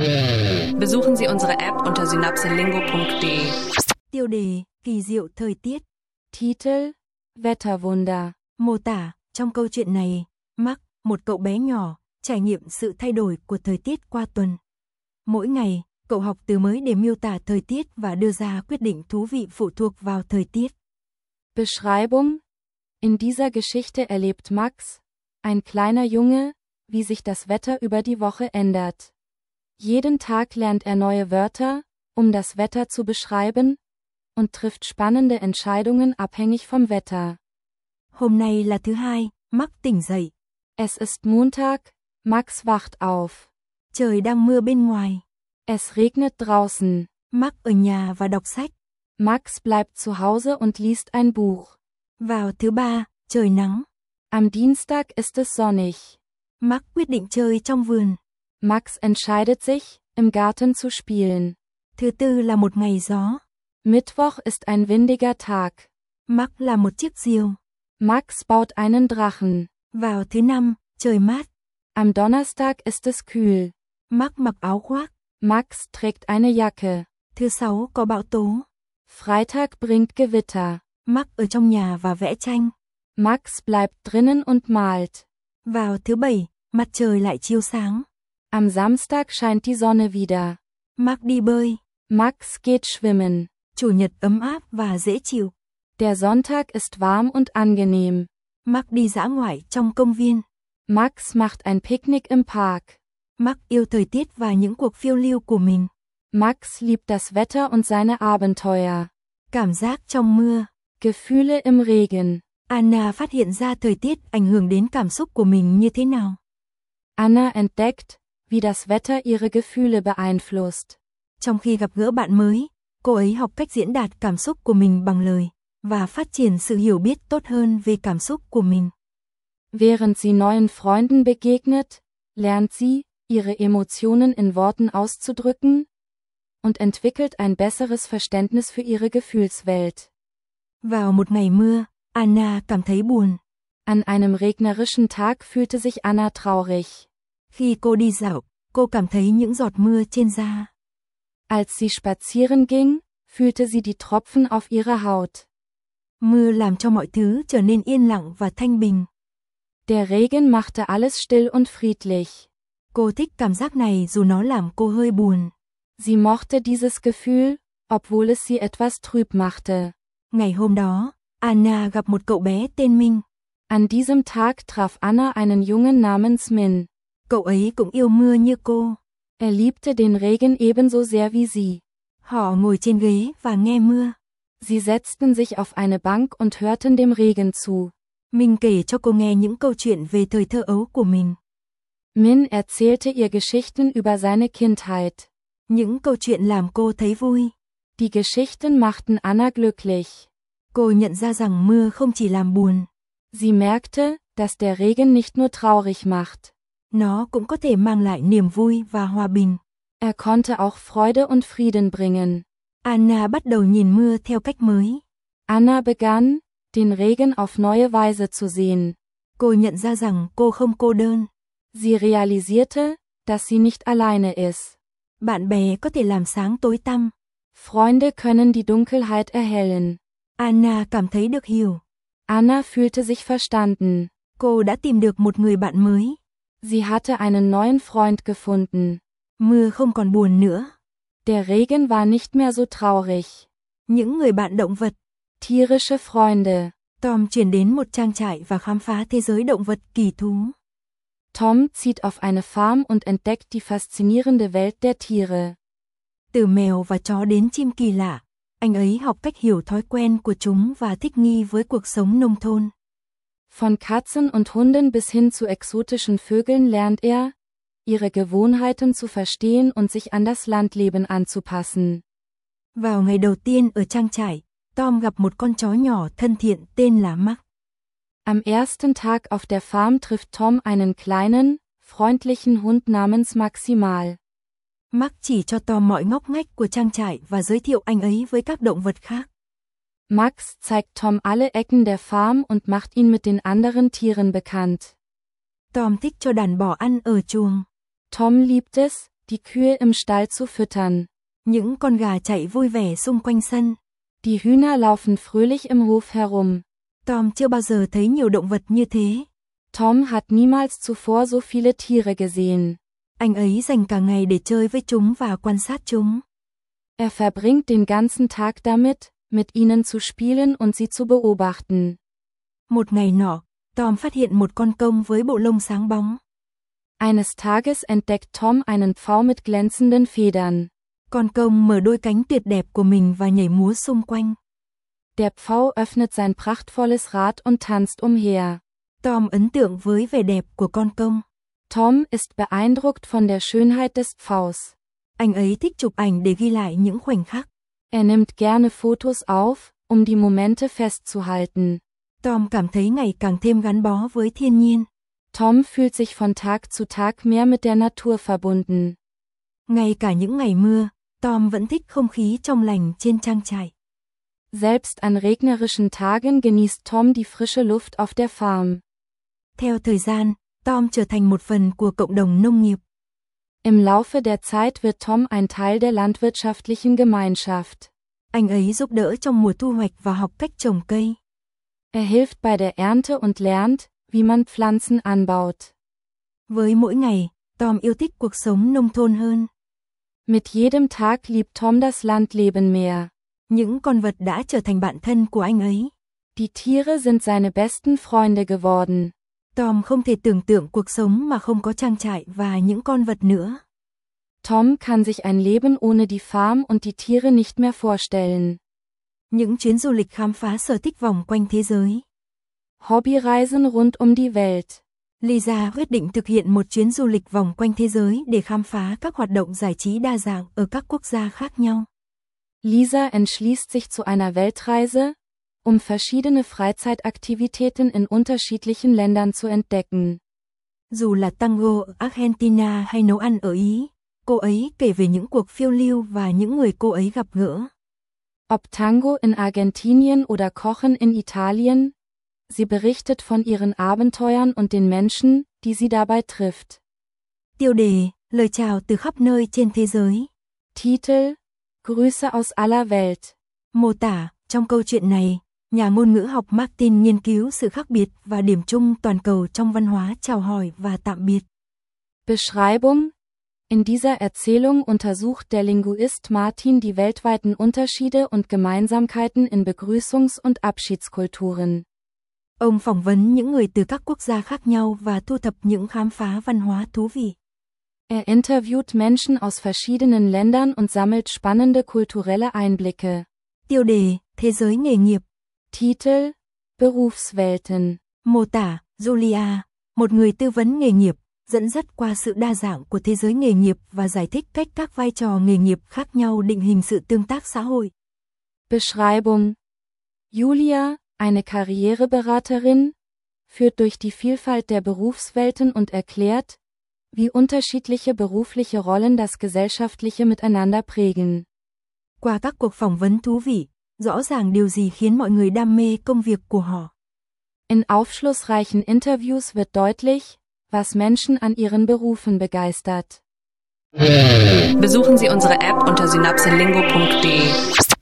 Besuchen Sie unsere App unter synapselingo.de. Tiêu đề, kỳ diệu thời tiết. Titel, Wetterwunder. Mô tả, trong câu chuyện này, Mark, một cậu bé nhỏ, trải nghiệm sự thay đổi của thời tiết qua tuần. Mỗi ngày, cậu học từ mới để miêu tả thời tiết và đưa ra quyết định thú vị phụ thuộc vào thời tiết. Beschreibung: In dieser Geschichte erlebt Max, ein kleiner Junge, wie sich das Wetter über die Woche ändert. Jeden Tag lernt neue Wörter, das Wetter zu beschreiben, und trifft spannende Entscheidungen abhängig vom Wetter. Hôm nay là thứ Hai, Mark tỉnh dậy. Es ist Montag, Max wacht auf. Trời đang mưa bên ngoài. Es regnet draußen. Mark ở nhà và đọc sách. Max bleibt zu Hause und liest ein Buch. Vào thứ Ba, trời nắng. Am Dienstag ist es sonnig. Mark quyết định chơi trong vườn. Max entscheidet sich, im Garten zu spielen. Thứ Tư là một ngày gió. Mittwoch ist ein windiger Tag. Mark là một chiếc diều. Max baut einen Drachen. Vào thứ Năm, trời mát. Am Donnerstag ist es kühl. Mark mặc áo khoác. Max trägt eine Jacke. Thứ Sáu có bão tố. Freitag bringt Gewitter. Mark ở trong nhà và vẽ tranh. Max bleibt drinnen und malt. Vào thứ Bảy, mặt trời lại chiếu sáng. Am Samstag scheint die Sonne wieder. Mark đi bơi. Max geht schwimmen. Chủ nhật ấm áp và dễ chịu. Der Sonntag ist warm und angenehm. Mark đi dã ngoại trong công viên. Max macht ein Picknick im Park. Mark yêu thời tiết và những cuộc phiêu lưu của mình. Max liebt das Wetter und seine Abenteuer. Cảm giác trong mưa. Gefühle im Regen. Anna phát hiện ra thời tiết ảnh hưởng đến cảm xúc của mình như thế nào. Anna entdeckt, wie das Wetter ihre Gefühle beeinflusst. Trong khi gặp gỡ bạn mới, cô ấy học cách diễn đạt cảm xúc của mình bằng lời, và phát triển sự hiểu biết tốt hơn về cảm xúc của mình. Während sie neuen Freunden begegnet, lernt sie, ihre Emotionen in Worten auszudrücken und entwickelt ein besseres Verständnis für ihre Gefühlswelt. Vào một ngày mưa, Anna cảm thấy buồn. An einem regnerischen Tag fühlte sich Anna traurig. Khi cô đi dạo, cô cảm thấy những giọt mưa trên da. Als sie spazieren ging, fühlte sie die Tropfen auf ihrer Haut. Mưa làm cho mọi thứ trở nên yên lặng và thanh bình. Der Regen machte alles still und friedlich. Cô thích cảm giác này dù nó làm cô hơi buồn. Sie mochte dieses Gefühl, obwohl es sie etwas trüb machte. Ngày hôm đó, Anna gặp một cậu bé tên Minh. An diesem Tag traf Anna einen Jungen namens Min. Cậu ấy cũng yêu mưa như cô. Er liebte den Regen ebenso sehr wie sie. Họ ngồi trên ghế và nghe mưa. Sie setzten sich auf eine Bank und hörten dem Regen zu. Minh kể cho cô nghe những câu chuyện về thời thơ ấu của mình. Min erzählte ihr Geschichten über seine Kindheit. Những câu chuyện làm cô thấy vui. Die Geschichten machten Anna glücklich. Cô nhận ra rằng mưa không chỉ làm buồn. Sie merkte, dass der Regen nicht nur traurig macht. Nó cũng có thể mang lại niềm vui và hòa bình. Er konnte auch Freude und Frieden bringen. Anna bắt đầu nhìn mưa theo cách mới. Anna begann, den Regen auf neue Weise zu sehen. Cô nhận ra rằng cô không cô đơn. Sie realisierte, dass sie nicht alleine ist. Bạn bè có thể làm sáng tối tăm. Freunde können die Dunkelheit erhellen. Anna cảm thấy được hiểu. Anna fühlte sich verstanden. Cô đã tìm được một người bạn mới. Sie hatte einen neuen Freund gefunden. Mưa không còn buồn nữa. Der Regen war nicht mehr so traurig. Những người bạn động vật. Tierische Freunde. Tom chuyển đến một trang trại và khám phá thế giới động vật kỳ thú. Tom zieht auf eine Farm und entdeckt die faszinierende Welt der Tiere. Từ mèo và chó đến chim kỳ lạ, anh ấy học cách hiểu thói quen của chúng và thích nghi với cuộc sống nông thôn. Von Katzen und Hunden bis hin zu exotischen Vögeln lernt er, ihre Gewohnheiten zu verstehen und sich an das Landleben anzupassen. Vào ngày đầu tiên ở trang trại, Tom gặp một con chó nhỏ thân thiện tên là Max. Am ersten Tag auf der Farm trifft Tom einen kleinen, freundlichen Hund namens Maximal. Max chỉ cho Tom mọi ngóc ngách của trang trại và giới thiệu anh ấy với các động vật khác. Max zeigt Tom alle Ecken der Farm und macht ihn mit den anderen Tieren bekannt. Tom thích cho đàn bò ăn ở chuồng. Tom liebt es, die Kühe im Stall zu füttern. Những con gà chạy vui vẻ xung quanh sân. Die Hühner laufen fröhlich im Hof herum. Tom chưa bao giờ thấy nhiều động vật như thế. Tom hat niemals zuvor so viele Tiere gesehen. Anh ấy dành cả ngày để chơi với chúng và quan sát chúng. Er verbringt den ganzen Tag damit, mit ihnen zu spielen und sie zu beobachten. Một ngày nọ, Tom phát hiện một con công với bộ lông sáng bóng. Eines Tages entdeckt Tom einen Pfau mit glänzenden Federn. Con công mở đôi cánh tuyệt đẹp của mình và nhảy múa xung quanh. Der Pfau öffnet sein prachtvolles Rad und tanzt umher. Tom ấn tượng với vẻ đẹp của con công. Tom ist beeindruckt von der Schönheit des Pfaus. Anh ấy thích chụp ảnh để ghi lại những khoảnh khắc. Er nimmt gerne Fotos auf, um die Momente festzuhalten. Tom cảm thấy ngày càng thêm gắn bó với thiên nhiên. Tom fühlt sich von Tag zu Tag mehr mit der Natur verbunden. Ngay cả những ngày mưa, Tom vẫn thích không khí trong lành trên trang trại. Selbst an regnerischen Tagen genießt Tom die frische Luft auf der Farm. Theo thời gian, Tom trở thành một phần của cộng đồng nông nghiệp. Im Laufe der Zeit wird Tom ein Teil der landwirtschaftlichen Gemeinschaft. Anh ấy giúp đỡ trong mùa thu hoạch và học cách trồng cây. Er hilft bei der Ernte und lernt, wie man Pflanzen anbaut. Với mỗi ngày, Tom yêu thích cuộc sống nông thôn hơn. Mit jedem Tag liebt Tom das Landleben mehr. Những con vật đã trở thành bạn thân của anh ấy. Die Tiere sind seine besten Freunde geworden. Tom không thể tưởng tượng cuộc sống mà không có trang trại và những con vật nữa. Tom kann sich ein Leben ohne die Farm und die Tiere nicht mehr vorstellen. Những chuyến du lịch khám phá sở thích vòng quanh thế giới. Hobbyreisen rund die Welt. Lisa quyết định thực hiện một chuyến du lịch vòng quanh thế giới để khám phá các hoạt động giải trí đa dạng ở các quốc gia khác nhau. Lisa entschließt sich zu einer Weltreise, um verschiedene Freizeitaktivitäten in unterschiedlichen Ländern zu entdecken. Dù là tango ở Argentina hay nấu ăn ở Ý, cô ấy kể về những cuộc phiêu lưu và những người cô ấy gặp gỡ. Ob Tango in Argentinien oder Kochen in Italien, sie berichtet von ihren Abenteuern und den Menschen, die sie dabei trifft. Tiêu đề, lời chào từ khắp nơi trên thế giới. Titel, Grüße aus aller Welt. Mô tả, trong câu chuyện này, nhà ngôn ngữ học Martin nghiên cứu sự khác biệt và điểm chung toàn cầu trong văn hóa chào hỏi và tạm biệt. Beschreibung: In dieser Erzählung untersucht der Linguist Martin die weltweiten Unterschiede und Gemeinsamkeiten in Begrüßungs- und Abschiedskulturen. Ông phỏng vấn những người từ các quốc gia khác nhau và thu thập những khám phá văn hóa thú vị. Er interviewt Menschen aus verschiedenen Ländern und sammelt spannende kulturelle Einblicke. Tiêu đề, thế giới nghề nghiệp. Titel, Berufswelten. Mô tả, Julia, một người tư vấn nghề nghiệp, dẫn dắt qua sự đa dạng của thế giới nghề nghiệp và giải thích cách các vai trò nghề nghiệp khác nhau định hình sự tương tác xã hội. Beschreibung: Julia, eine Karriereberaterin, führt durch die Vielfalt der Berufswelten und erklärt, wie unterschiedliche berufliche Rollen das gesellschaftliche Miteinander prägen. Qua các cuộc phỏng vấn thú vị, rõ ràng điều gì khiến mọi người đam mê công việc của họ. In aufschlussreichen Interviews wird deutlich, was Menschen an ihren Berufen begeistert. Besuchen Sie unsere App unter synapselingo.de.